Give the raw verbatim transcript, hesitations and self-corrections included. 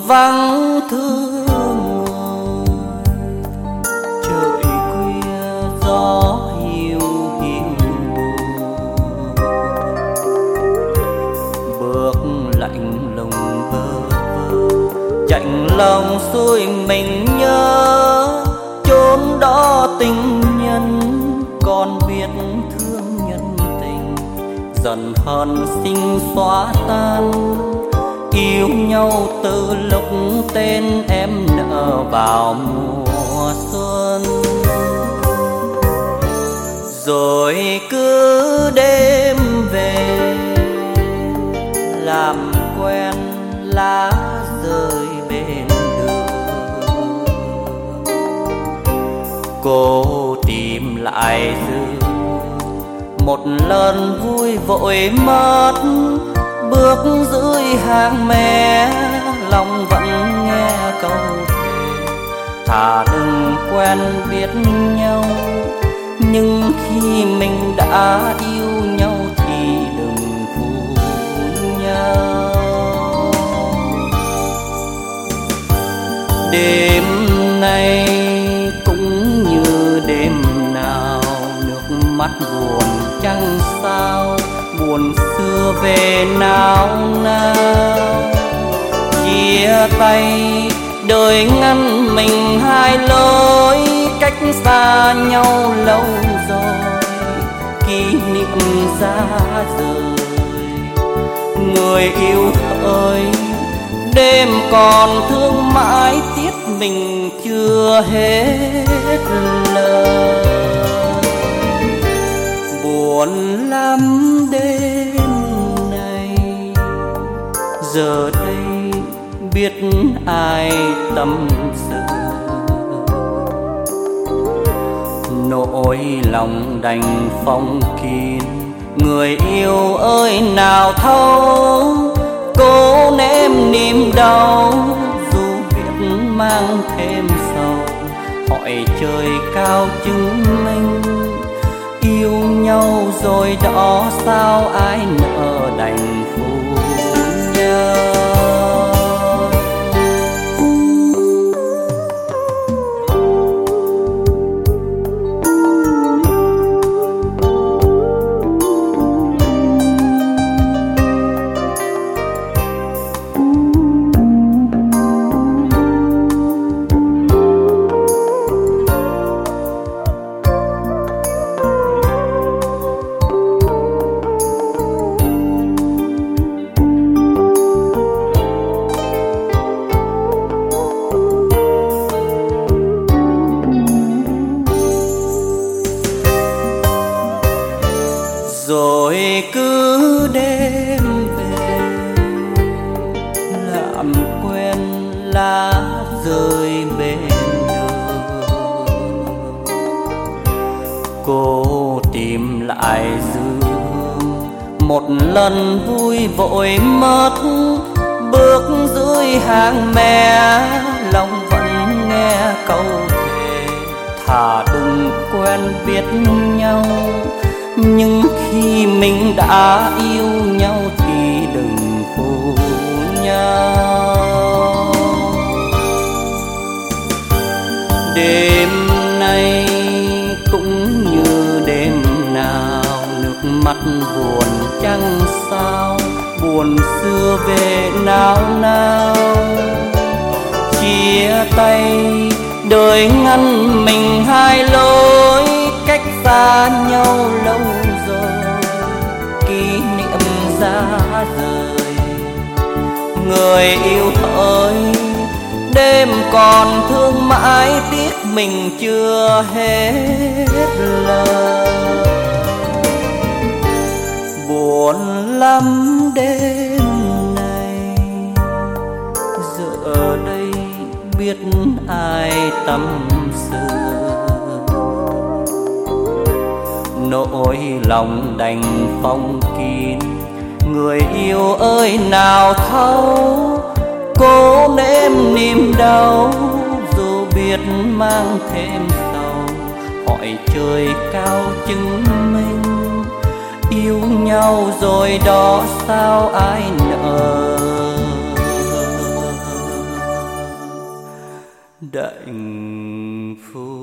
vắng thương trời khuya gió hiu hiu bước lạnh lùng bơ vơ chạnh lòng xuôi mình nhớ chốn đó tình nhân còn biết thương nhân tình dần hờn sinh xóa tan yêu nhau từ lúc tên em nở vào mùa xuân rồi cứ đêm về làm quen lá rơi bên đường cô tìm lại dư một lần vui vội mất bước dưới hàng mé lòng vẫn nghe câu thề thà đừng quen biết nhau nhưng khi mình đã yêu nhau thì đừng phụ nhau. Đêm nay cũng như đêm nào nước mắt buồn chẳng sao buồn xưa về nào nào chia tay đời ngăn mình hai lối cách xa nhau lâu rồi kỷ niệm ra rời người yêu ơi đêm còn thương mãi tiếc mình chưa hết lời buồn lắm đêm này giờ đây biết ai tâm sự nỗi lòng đành phong kín người yêu ơi nào thấu cố ném niềm đau dù biết mang thêm sầu hỏi trời cao chứng minh yêu nhau rồi đó sao ai nỡ đành phụ nhau. Rồi cứ đêm về làm quen lá rơi bên đường cô tìm lại dương một lần vui vội mất bước dưới hàng me lòng vẫn nghe câu thề thà đừng quen biết nhau nhưng khi mình đã yêu nhau thì đừng phụ nhau. Đêm nay cũng như đêm nào nước mắt buồn chẳng sao buồn xưa về nào nào chia tay đời ngăn mình hai lối cách xa nhau lâu rồi kỷ niệm ra rời người yêu ơi đêm còn thương mãi tiếc mình chưa hết lời buồn lắm đêm này giờ đây biết ai tâm sự nỗi lòng đành phong kín người yêu ơi nào thấu cố nếm niềm đau dù biết mang thêm sầu hỏi trời cao chứng minh yêu nhau rồi đó sao ai nỡ hạnh phúc.